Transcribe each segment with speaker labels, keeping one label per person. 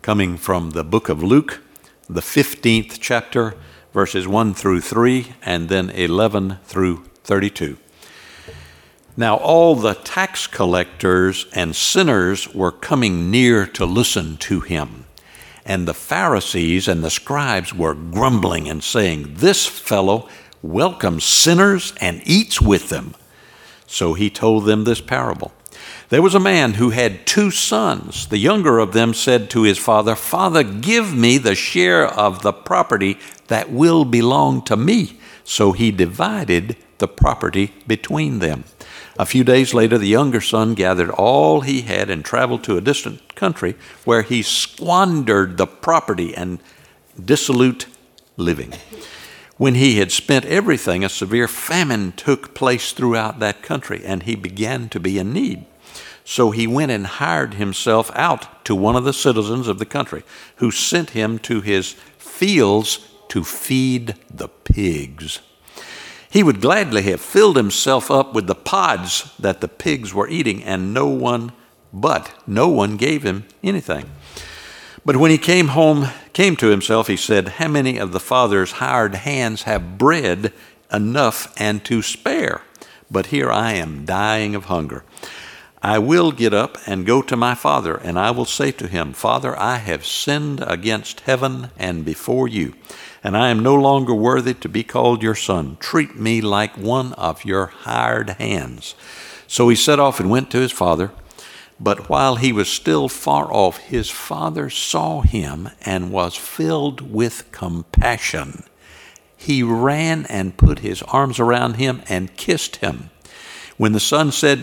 Speaker 1: coming from the book of Luke, the 15th chapter, verses 1 through 3, and then 11 through 32. Now all the tax collectors and sinners were coming near to listen to him. And the Pharisees and the scribes were grumbling and saying, "This fellow welcomes sinners and eats with them." So he told them this parable. There was a man who had 2 sons. The younger of them said to his father, "Father, give me the share of the property that will belong to me." So he divided the property between them. A few days later, the younger son gathered all he had and traveled to a distant country where he squandered the property and dissolute living. When he had spent everything, a severe famine took place throughout that country, and he began to be in need. So he went and hired himself out to one of the citizens of the country, who sent him to his fields to feed the pigs. He would gladly have filled himself up with the pods that the pigs were eating, and no one gave him anything. But when he came to himself, he said, "How many of the father's hired hands have bread enough and to spare? But here I am dying of hunger. I will get up and go to my father, and I will say to him, 'Father, I have sinned against heaven and before you, and I am no longer worthy to be called your son. Treat me like one of your hired hands.' So he set off and went to his father. But while he was still far off, his father saw him and was filled with compassion. He ran and put his arms around him and kissed him. When the son said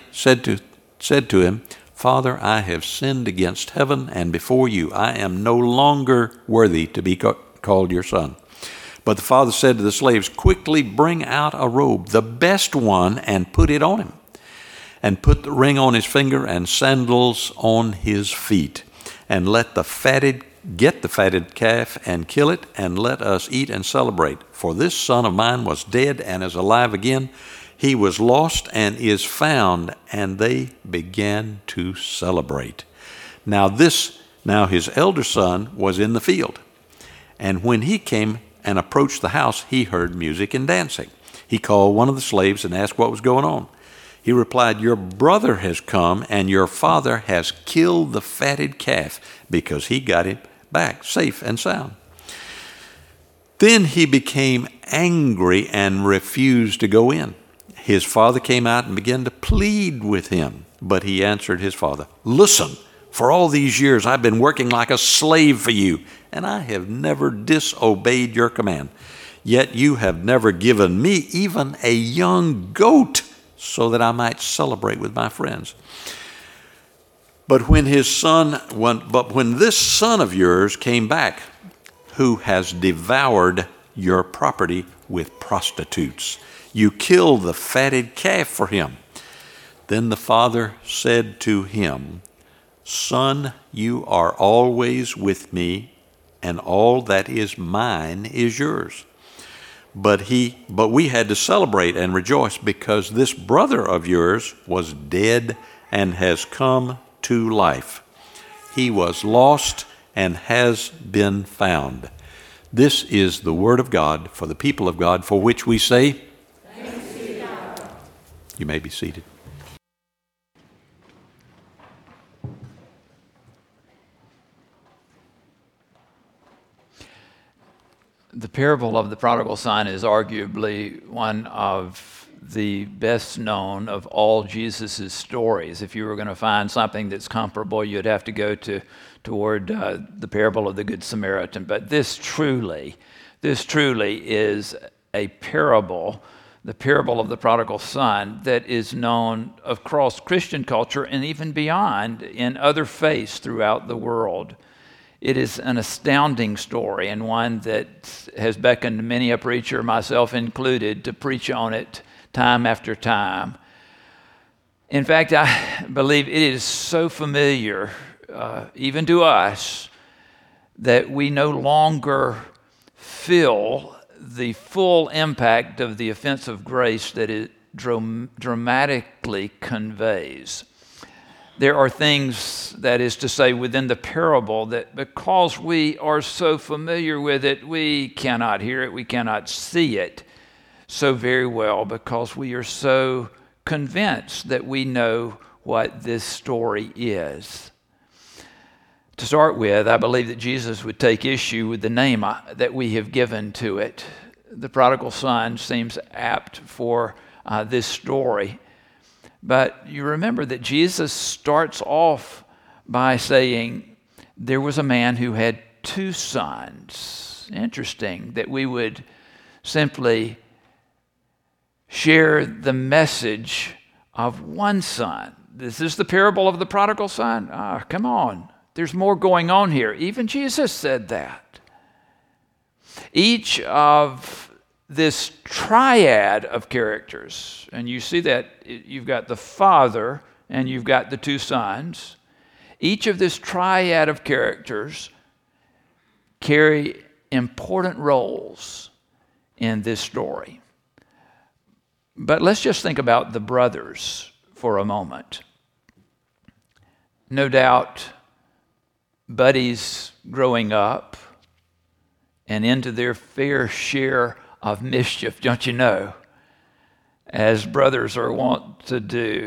Speaker 1: to him, 'Father, I have sinned against heaven and before you. I am no longer worthy to be called your son.' But the father said to the slaves, 'Quickly bring out a robe, the best one, and put it on him. And put the ring on his finger and sandals on his feet. And get the fatted calf and kill it, and let us eat and celebrate. For this son of mine was dead and is alive again. He was lost and is found.' And they began to celebrate. Now his elder son was in the field. And when he came and approached the house, he heard music and dancing. He called one of the slaves and asked what was going on. He replied, 'Your brother has come, and your father has killed the fatted calf, because he got him back safe and sound.' Then he became angry and refused to go in. His father came out and began to plead with him. But he answered his father, 'Listen, for all these years I've been working like a slave for you, and I have never disobeyed your command. Yet you have never given me even a young goat, so that I might celebrate with my friends. But when this son of yours came back, who has devoured your property with prostitutes, you killed the fatted calf for him.' Then the father said to him, 'Son, you are always with me, and all that is mine is yours.' But we had to celebrate and rejoice, because this brother of yours was dead and has come to life. He was lost and has been found." This is the word of God for the people of God, for which we say, "Thanks be to God." You may be seated.
Speaker 2: The parable of the prodigal son is arguably one of the best known of all Jesus' stories. If you were going to find something that's comparable, you'd have to go toward the parable of the Good Samaritan. But this truly is a parable, the parable of the prodigal son, that is known across Christian culture and even beyond in other faiths throughout the world. It is an astounding story, and one that has beckoned many a preacher, myself included, to preach on it time after time. In fact, I believe it is so familiar, even to us, that we no longer feel the full impact of the offense of grace that it dramatically conveys. there are things, that is to say, within the parable that because we are so familiar with it, we cannot hear it, we cannot see it so very well because we are so convinced that we know what this story is. To start with, I believe that Jesus would take issue with the name that we have given to it. The prodigal son seems apt for this story. But you remember that Jesus starts off by saying there was a man who had 2 sons. Interesting that we would simply share the message of one son. This is the parable of the prodigal son? Come on. There's more going on here. Even Jesus said that. Each of this triad of characters, and you see that you've got the father and you've got the 2 sons. Each of this triad of characters carry important roles in this story. But let's just think about the brothers for a moment. No doubt, buddies growing up and into their fair share of mischief, don't you know, as brothers are wont to do.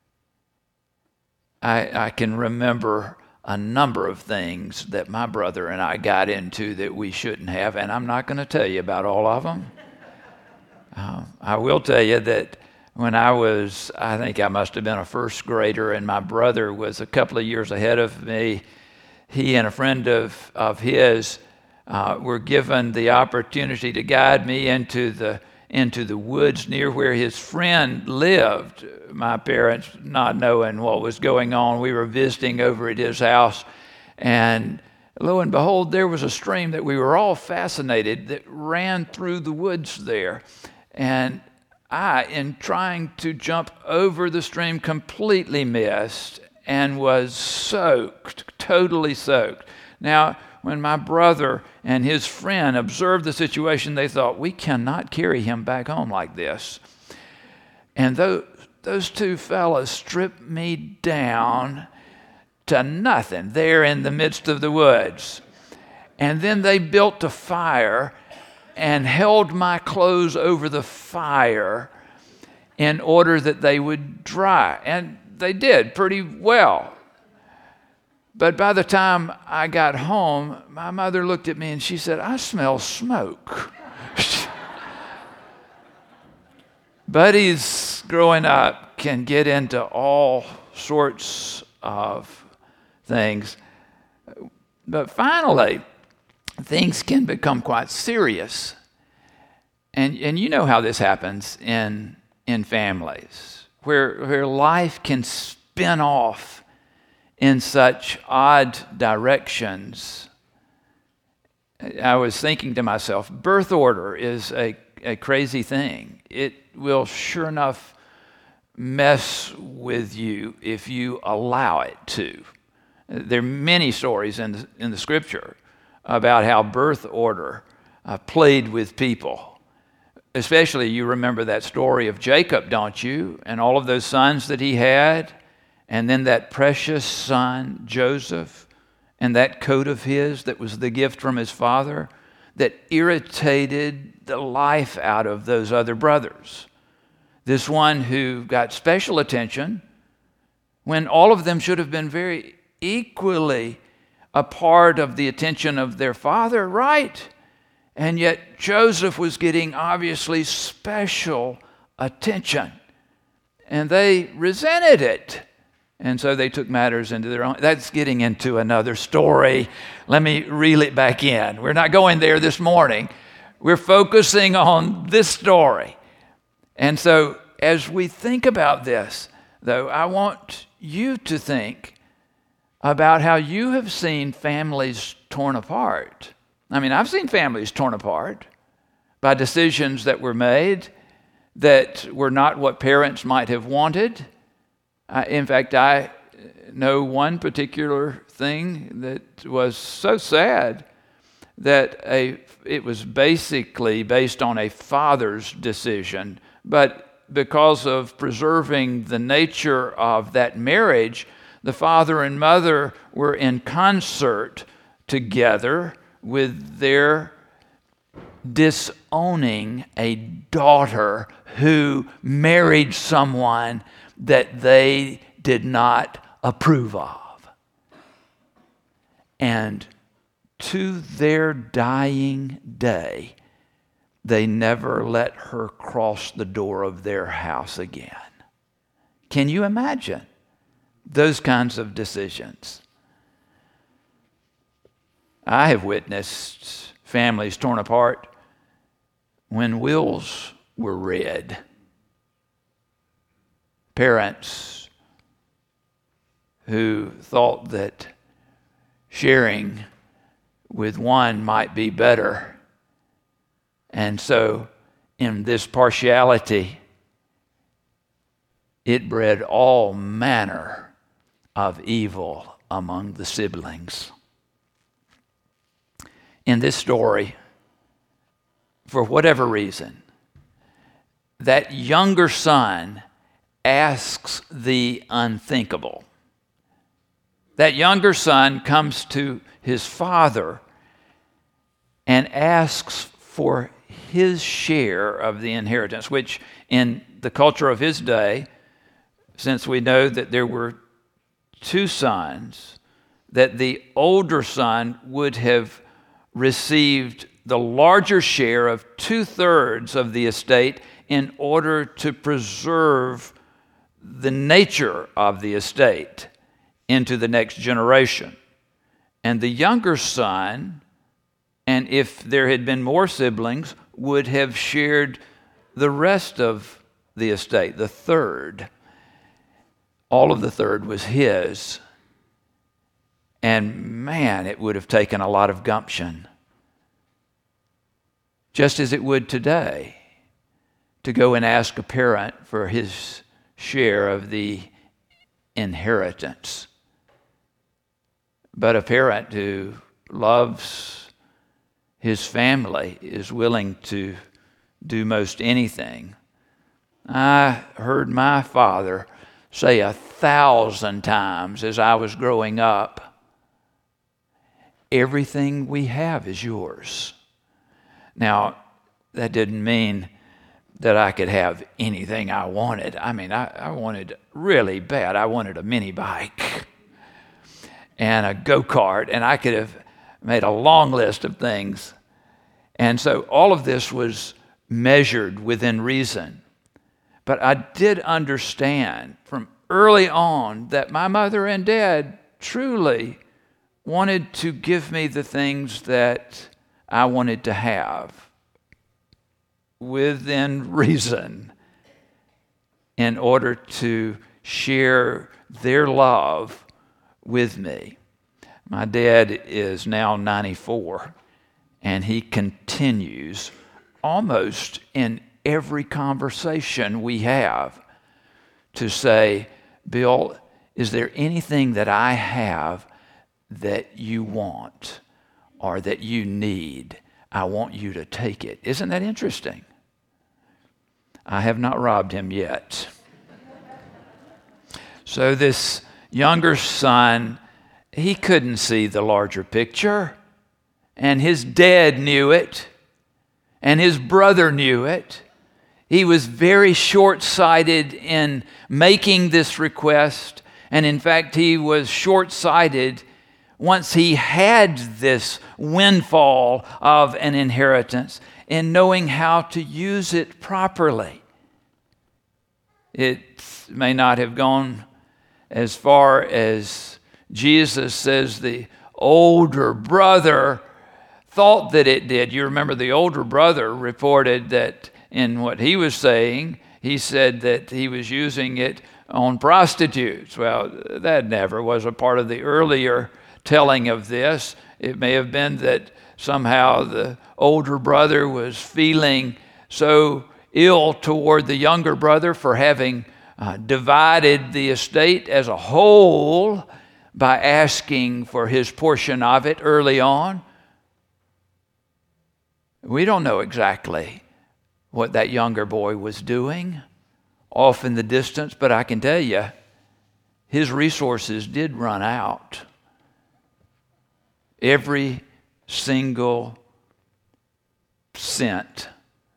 Speaker 2: I can remember a number of things that my brother and I got into that we shouldn't have, and I'm not going to tell you about all of them. I will tell you that when I think I must have been a first grader, and my brother was a couple of years ahead of me. He and a friend of his were given the opportunity to guide me into the woods near where his friend lived. My parents, not knowing what was going on, we were visiting over at his house, and lo and behold, there was a stream that we were all fascinated that ran through the woods there. And I, in trying to jump over the stream, completely missed and was soaked, totally soaked. Now, when my brother and his friend observed the situation, they thought, we cannot carry him back home like this. And those 2 fellas stripped me down to nothing there in the midst of the woods. And then they built a fire and held my clothes over the fire in order that they would dry. And they did pretty well. But by the time I got home, my mother looked at me and she said, I smell smoke. Buddies growing up can get into all sorts of things. But finally, things can become quite serious. And you know how this happens in families, where life can spin off in such odd directions. I was thinking to myself, birth order is a crazy thing. It will sure enough mess with you if you allow it to. There are many stories in the scripture about how birth order played with people. Especially, you remember that story of Jacob, don't you? And all of those sons that he had. And then that precious son, Joseph, and that coat of his that was the gift from his father that irritated the life out of those other brothers. This one who got special attention when all of them should have been very equally a part of the attention of their father, right? And yet Joseph was getting obviously special attention. And they resented it. And so they took matters into their own. That's getting into another story. Let me reel it back in. We're not going there this morning. We're focusing on this story. And so as we think about this, though, I want you to think about how you have seen families torn apart. I mean, I've seen families torn apart by decisions that were made that were not what parents might have wanted. In fact, I know one particular thing that was so sad that it was basically based on a father's decision, but because of preserving the nature of that marriage, The father and mother were in concert together with their disowning a daughter who married someone that they did not approve of. And to their dying day, they never let her cross the door of their house again. Can you imagine those kinds of decisions? I have witnessed families torn apart when wills were read. Parents who thought that sharing with one might be better. And so, in this partiality, it bred all manner of evil among the siblings. In this story, for whatever reason, that younger son asks the unthinkable. That younger son comes to his father and asks for his share of the inheritance, which in the culture of his day, since we know that there were two sons, that the older son would have received the larger share of 2/3 of the estate in order to preserve the nature of the estate into the next generation. And the younger son, and if there had been more siblings, would have shared the rest of the estate, the third. All of the third was his. And man, it would have taken a lot of gumption, just as it would today, to go and ask a parent for his share of the inheritance. But a parent who loves his family is willing to do most anything. I heard my father say 1,000 times as I was growing up, "Everything we have is yours." Now, that didn't mean that I could have anything I wanted. I mean, I wanted really bad. I wanted a mini bike and a go-kart, and I could have made a long list of things. And so all of this was measured within reason. But I did understand from early on that my mother and dad truly wanted to give me the things that I wanted to have within reason in order to share their love with me. My dad is now 94, and he continues almost in every conversation we have to say, "Bill, is there anything that I have that you want or that you need? I want you to take it." Isn't that interesting? I have not robbed him yet. So this younger son, he couldn't see the larger picture, and his dad knew it, and his brother knew it. He was very short-sighted in making this request, and in fact, he was short-sighted once he had this windfall of an inheritance in knowing how to use it properly. It may not have gone as far as Jesus says the older brother thought that it did. You remember the older brother reported that in what he was saying, he said that he was using it on prostitutes. Well, that never was a part of the earlier telling of this. It may have been that somehow the older brother was feeling so ill toward the younger brother for having divided the estate as a whole by asking for his portion of it early on. We don't know exactly what that younger boy was doing off in the distance, but I can tell you his resources did run out. Every single cent.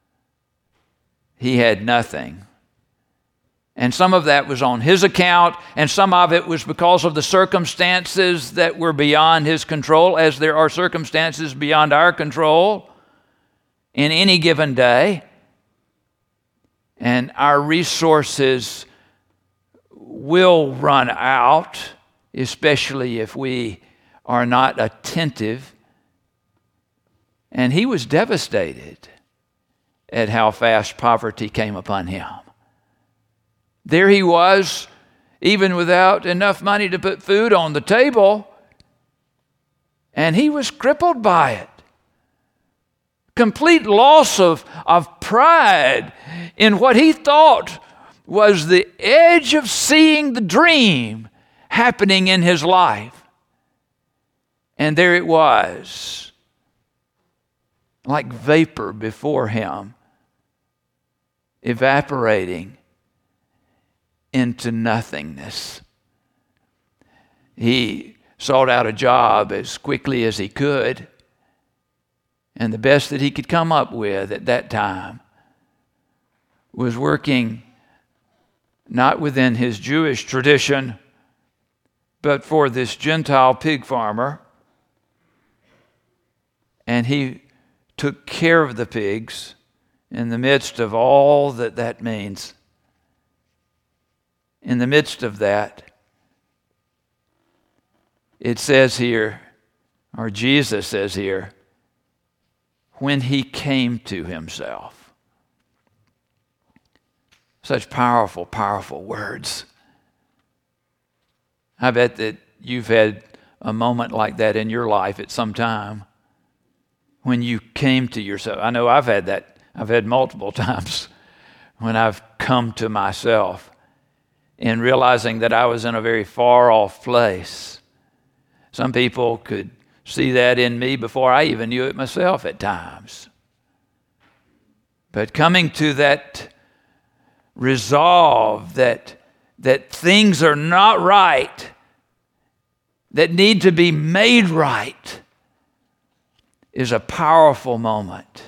Speaker 2: He had nothing. And some of that was on his account, and some of it was because of the circumstances that were beyond his control, as there are circumstances beyond our control in any given day. And our resources will run out, especially if we are not attentive. And he was devastated at how fast poverty came upon him. There he was, even without enough money to put food on the table, and he was crippled by it. Complete loss of pride in what he thought was the edge of seeing the dream happening in his life. And there it was, like vapor before him, evaporating into nothingness. He sought out a job as quickly as he could, and the best that he could come up with at that time was working not within his Jewish tradition, but for this Gentile pig farmer. And he took care of the pigs in the midst of all that means. In the midst of that, it says here, or Jesus says here, when he came to himself. Such powerful, powerful words. I bet that you've had a moment like that in your life at some time when you came to yourself. I know I've had that. I've had multiple times when I've come to myself in realizing that I was in a very far-off place. Some people could see that in me before I even knew it myself at times. But coming to that resolve that things are not right, that need to be made right, is a powerful moment.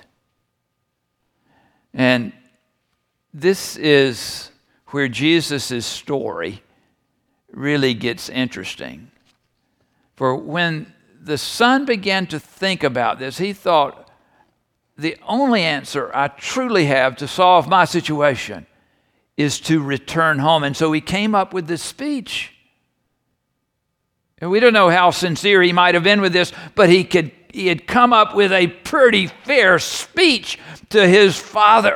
Speaker 2: And this is where Jesus' story really gets interesting. For when the son began to think about this, he thought, the only answer I truly have to solve my situation is to return home. And so he came up with this speech. And we don't know how sincere he might have been with this, but he had come up with a pretty fair speech to his father.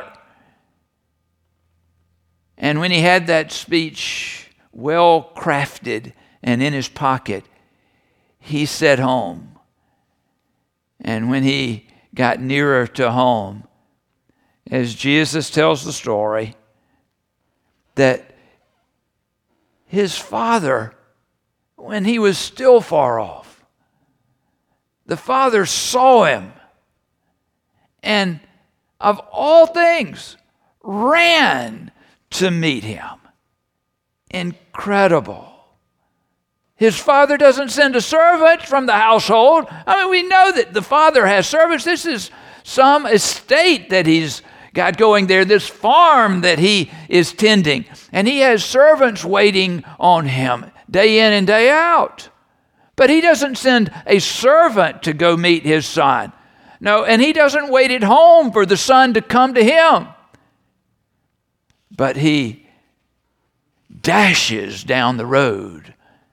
Speaker 2: And when he had that speech well crafted and in his pocket, he set home. And when he got nearer to home, as Jesus tells the story, that his father, when he was still far off, the father saw him and, of all things, ran to meet him. Incredible. His father doesn't send a servant from the household. I mean, we know that the father has servants. This is some estate that he's got going there, this farm that he is tending. And he has servants waiting on him day in and day out. But he doesn't send a servant to go meet his son. No, and he doesn't wait at home for the son to come to him. But he dashes down the road.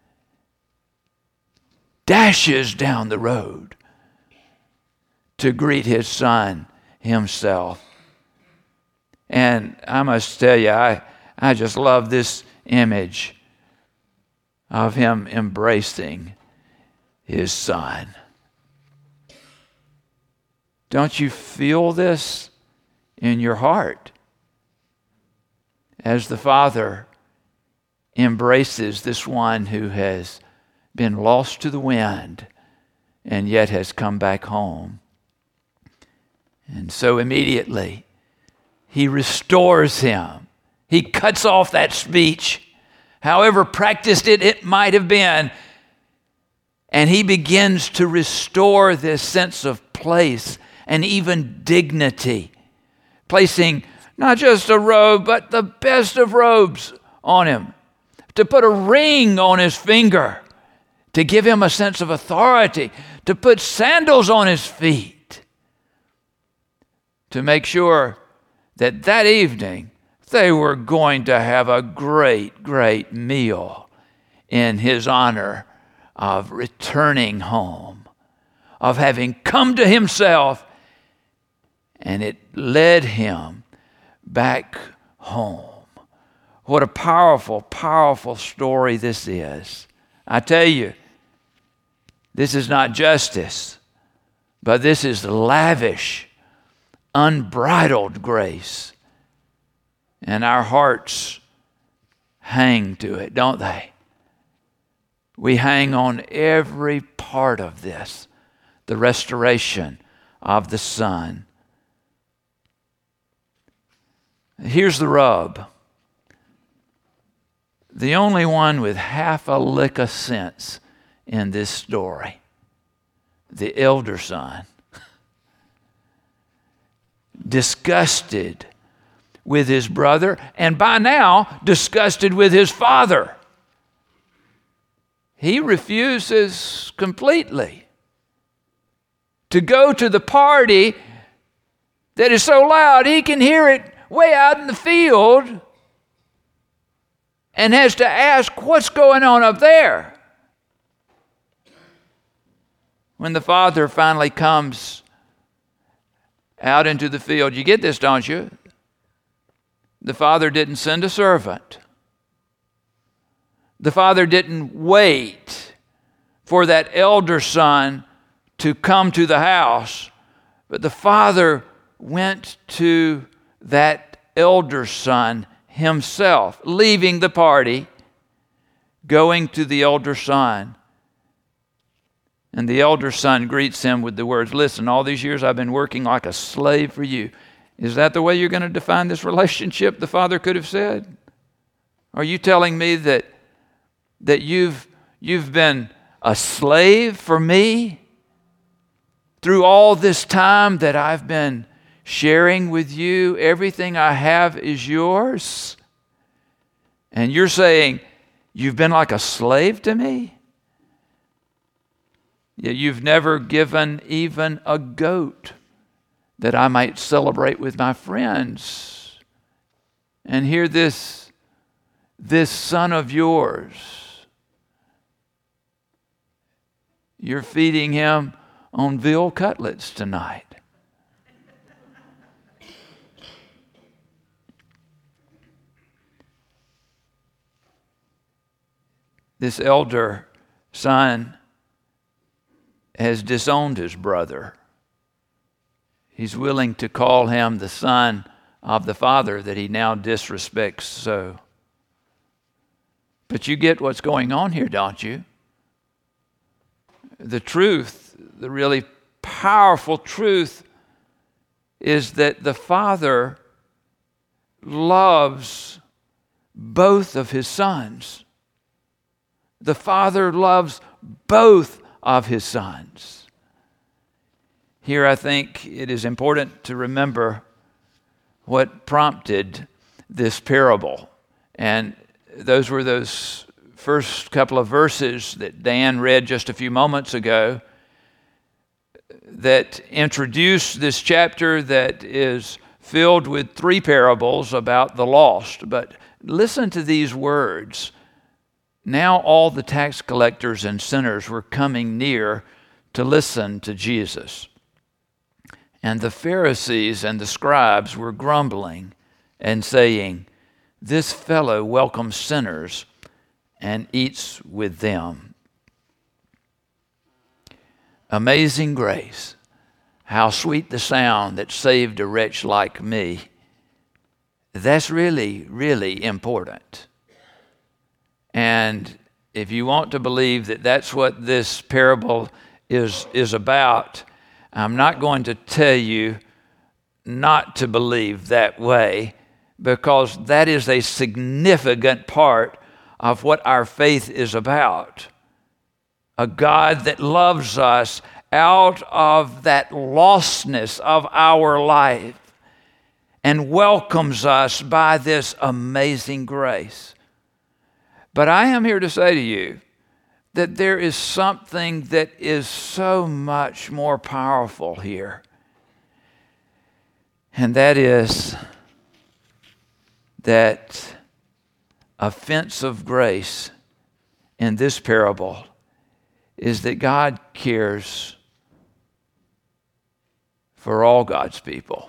Speaker 2: Dashes down the road to greet his son himself. And I must tell you, I just love this image of him embracing his son. Don't you feel this in your heart as the father embraces this one who has been lost to the wind and yet has come back home? And so immediately he restores him. He cuts off that speech. however practiced it might have been. And he begins to restore this sense of place and even dignity, placing not just a robe, but the best of robes on him, to put a ring on his finger, to give him a sense of authority, to put sandals on his feet, to make sure that that evening they were going to have a great, great meal in his honor of returning home, of having come to himself, and it led him back home. What a powerful, powerful story this is. I tell you, this is not justice, but this is lavish, unbridled grace. And our hearts hang to it, don't they? We hang on every part of this, the restoration of the Son. Here's the rub. The only one with half a lick of sense in this story, the elder son, disgusted with his brother, and by now disgusted with his father. He refuses completely to go to the party that is so loud he can hear it way out in the field, and has to ask, what's going on up there? When the father finally comes out into the field, you get this, don't you? The father didn't send a servant. The father didn't wait for that elder son to come to the house, but the father went to that elder son himself, leaving the party, going to the elder son. And the elder son greets him with the words, listen, all these years I've been working like a slave for you. Is that the way you're going to define this relationship? The father could have said. Are you telling me that you've been a slave for me through all this time that I've been sharing with you? Everything I have is yours. And you're saying you've been like a slave to me? Yet you've never given even a goat that I might celebrate with my friends. And here this son of yours, you're feeding him on veal cutlets tonight. This elder son has disowned his brother. He's willing to call him the son of the father that he now disrespects so. But you get what's going on here, don't you? The truth, the really powerful truth, is that the father loves both of his sons. The father loves both of his sons. Here I think it is important to remember what prompted this parable. And those were those first couple of verses that Dan read just a few moments ago that introduce this chapter that is filled with three parables about the lost. But listen to these words. Now all the tax collectors and sinners were coming near to listen to Jesus. And the Pharisees and the scribes were grumbling and saying, this fellow welcomes sinners and eats with them. Amazing grace, how sweet the sound that saved a wretch like me. That's really, really important. And if you want to believe that that's what this parable is about, I'm not going to tell you not to believe that way, because that is a significant part of what our faith is about. A God that loves us out of that lostness of our life and welcomes us by this amazing grace. But I am here to say to you that there is something that is so much more powerful here. And that is that offense of grace in this parable is that God cares for all God's people.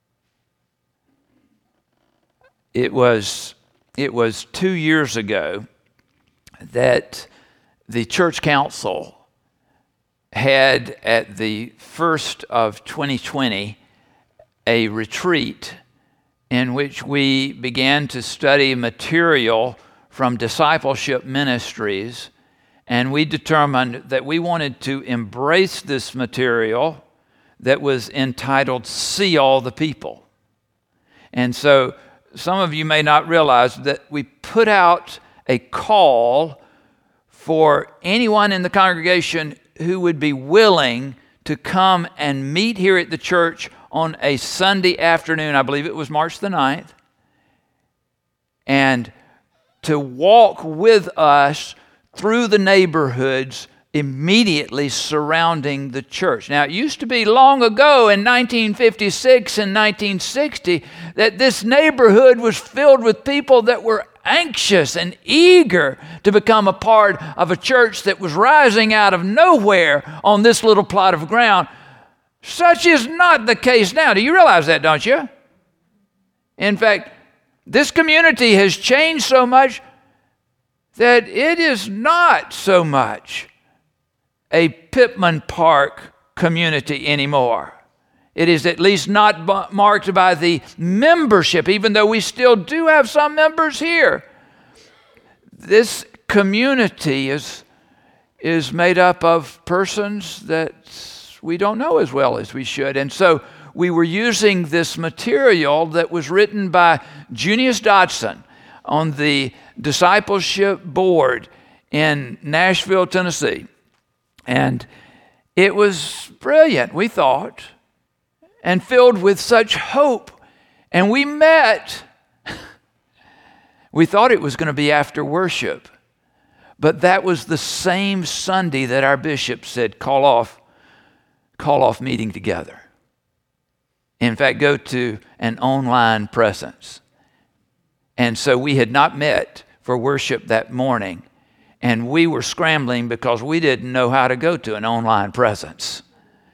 Speaker 2: It was 2 years ago that the church council had, at the first of 2020, a retreat in which we began to study material from Discipleship Ministries, and we determined that we wanted to embrace this material that was entitled See All the People. And so some of you may not realize that we put out a call for anyone in the congregation who would be willing to come and meet here at the church on a Sunday afternoon, I believe it was March the 9th, and to walk with us through the neighborhoods immediately surrounding the church. Now, it used to be long ago in 1956 and 1960 that this neighborhood was filled with people that were anxious and eager to become a part of a church that was rising out of nowhere on this little plot of ground. Such is not the case now. Do you realize that, don't you? In fact, this community has changed so much that it is not so much a Pittman Park community anymore. It is at least not marked by the membership, even though we still do have some members here. This community is made up of persons that we don't know as well as we should. And so we were using this material that was written by Junius Dodson on the discipleship board in Nashville, Tennessee. And it was brilliant, we thought, and filled with such hope. And we met. We thought it was going to be after worship. But that was the same Sunday that our bishop said, call off meeting together. In fact, go to an online presence. And so we had not met for worship that morning. And we were scrambling because we didn't know how to go to an online presence.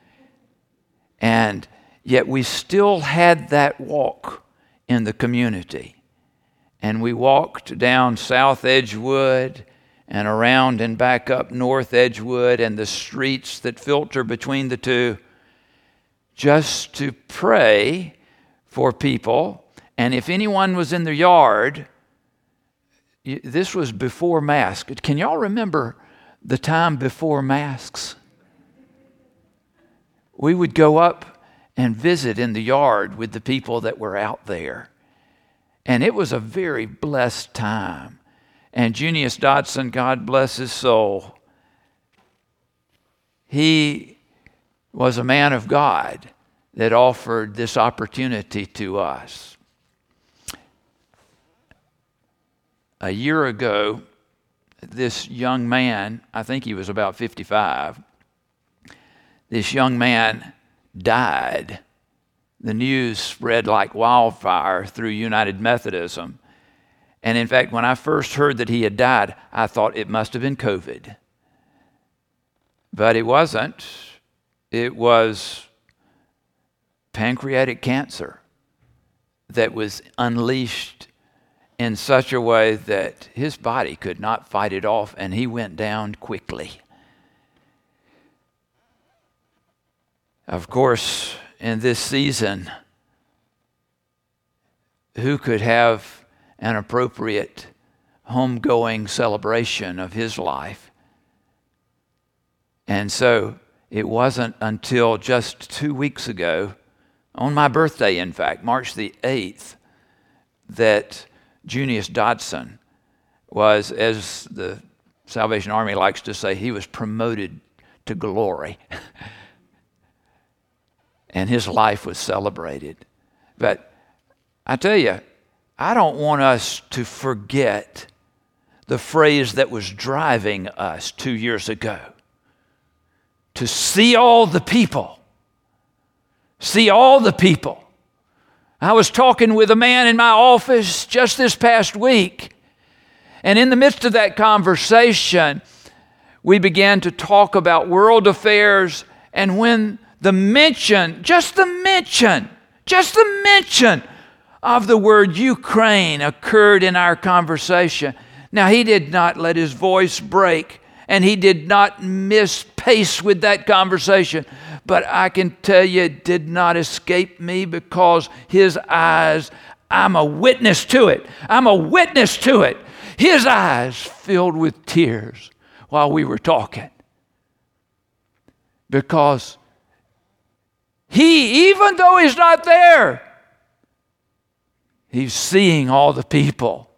Speaker 2: And yet we still had that walk in the community. And we walked down South Edgewood and around and back up North Edgewood and the streets that filter between the two, just to pray for people. And if anyone was in the yard, this was before masks. Can y'all remember the time before masks? We would go up and visit in the yard with the people that were out there. And it was a very blessed time. And Junius Dodson, God bless his soul, he was a man of God that offered this opportunity to us. A year ago, this young man, I think he was about 55, this young man died. The news spread like wildfire through United Methodism. And in fact, when I first heard that he had died, I thought it must have been COVID. But it wasn't. It was pancreatic cancer that was unleashed in such a way that his body could not fight it off, and he went down quickly. Of course, in this season, who could have an appropriate homegoing celebration of his life? And so it wasn't until just 2 weeks ago, on my birthday, in fact, March the 8th, that Junius Dodson was, as the Salvation Army likes to say, he was promoted to glory. And his life was celebrated. But I tell you, I don't want us to forget the phrase that was driving us 2 years ago. To see all the people. See all the people. I was talking with a man in my office just this past week. And in the midst of that conversation, we began to talk about world affairs. And when just the mention of the word Ukraine occurred in our conversation. Now, he did not let his voice break, and he did not miss pace with that conversation. But I can tell you, it did not escape me, because his eyes, I'm a witness to it. His eyes filled with tears while we were talking. Because he, even though he's not there, he's seeing all the people.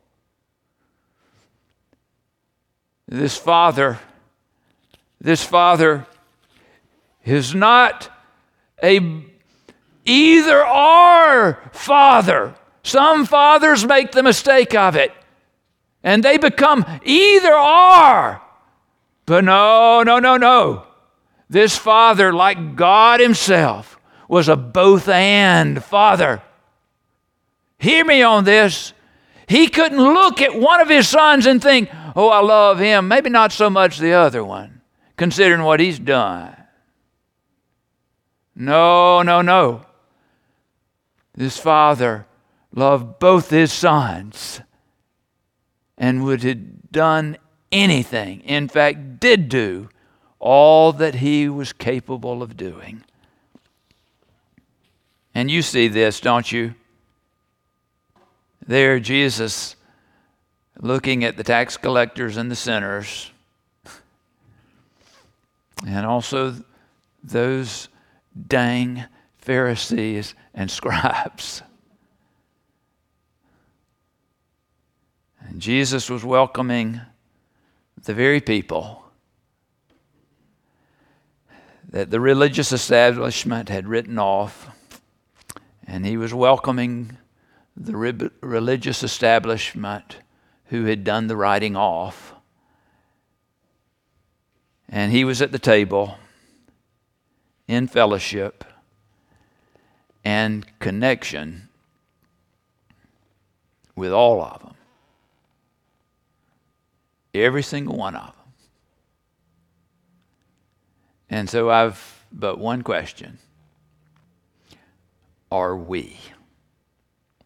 Speaker 2: This father is not a either-or father. Some fathers make the mistake of it, and they become either-or. But no. This father, like God himself, was a both-and father. Hear me on this. He couldn't look at one of his sons and think, oh, I love him. Maybe not so much the other one, considering what he's done. No. This father loved both his sons and would have done anything, in fact, did do all that he was capable of doing. And you see this, don't you? There, Jesus looking at the tax collectors and the sinners, and also those dang Pharisees and scribes. And Jesus was welcoming the very people that the religious establishment had written off, and he was welcoming the religious establishment who had done the writing off. And he was at the table in fellowship and connection with all of them. Every single one of them. And so I've but one question. Are we?